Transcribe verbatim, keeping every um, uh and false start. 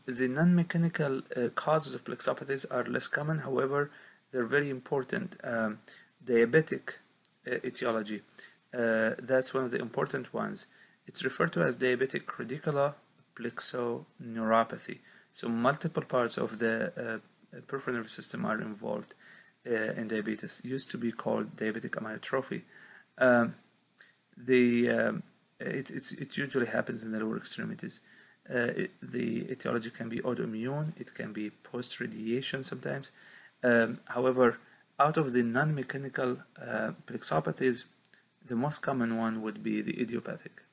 the non-mechanical uh, causes of plexopathies are less common, however, they're very important. Um, diabetic uh, etiology, uh, that's one of the important ones. It's referred to as diabetic radicular plexoneuropathy. So multiple parts of the uh, peripheral nervous system are involved uh, in diabetes. It used to be called diabetic amyotrophy. Um, the um, it, it's, it usually happens in the lower extremities. Uh, it, the etiology can be autoimmune, it can be post-radiation sometimes. Um, however, out of the non-mechanical uh, plexopathies, the most common one would be the idiopathic.